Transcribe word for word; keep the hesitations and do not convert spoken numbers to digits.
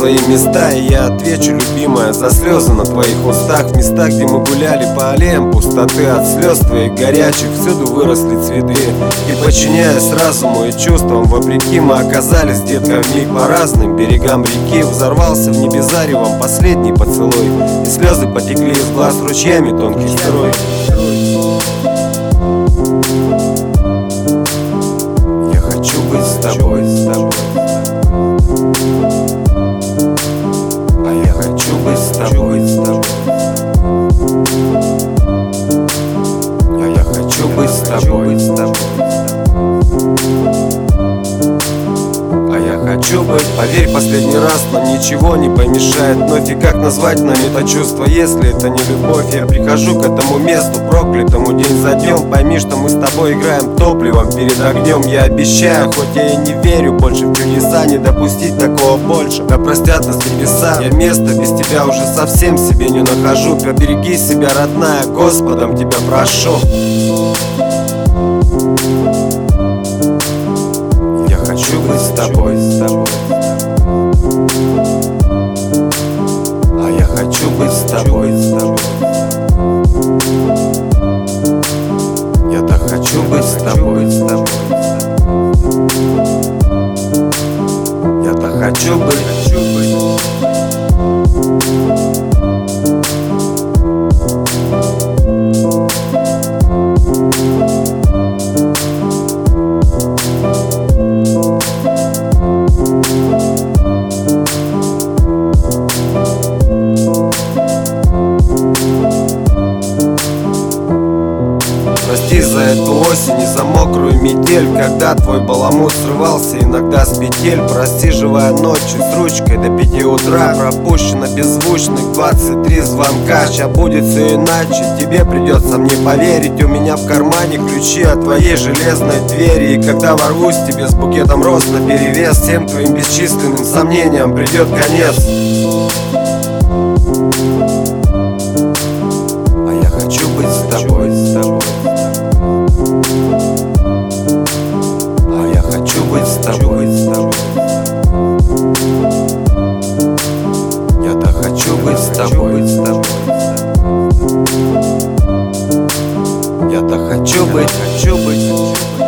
свои места, и я отвечу, любимая, за слезы на твоих устах. В местах, где мы гуляли по аллеям пустоты, от слез твоих горячих всюду выросли цветы. И подчиняясь разуму и чувствам, вопреки, мы оказались, детка, вмиг по разным берегам реки. Взорвался в небе заревом последний поцелуй, и слезы потекли из глаз ручьями тонких струй. Я хочу быть с тобой, с тобой. А я хочу быть с тобой, с тобой. А я хочу быть с тобой, с тобой. А я хочу быть, поверь, последний раз, но ничего не помешает вновь. И как назвать нам это чувство, если это не любовь? Я прихожу к этому месту, проклятому день за днем. Пойми, что мы с тобой играем топливом перед огнем. Я обещаю, хоть я и не верю больше в чудеса, не допустить такого больше, да простят нас небеса. Я место без тебя уже совсем себе не нахожу. Побереги себя, родная, Господом тебя прошу. Я хочу быть с тобой, с тобой. А я хочу быть с тобой, с тобой. Я так хочу быть с тобой, с тобой. Я так хочу быть, хочу быть. Прости за эту осень и за мокрую метель, когда твой баламут срывался иногда с петель. Прости, живая ночью с ручкой до пяти утра, пропущено беззвучных двадцать три звонка. Ща будет все иначе, тебе придется мне поверить. У меня в кармане ключи от твоей железной двери, и когда ворвусь тебе с букетом роз наперевес, всем твоим бесчисленным сомнениям придет конец. А я хочу быть с тобой, с тобой. А я хочу быть с тобой, с тобой. Я так хочу быть с тобой, с тобой. Я так хочу быть, хочу быть.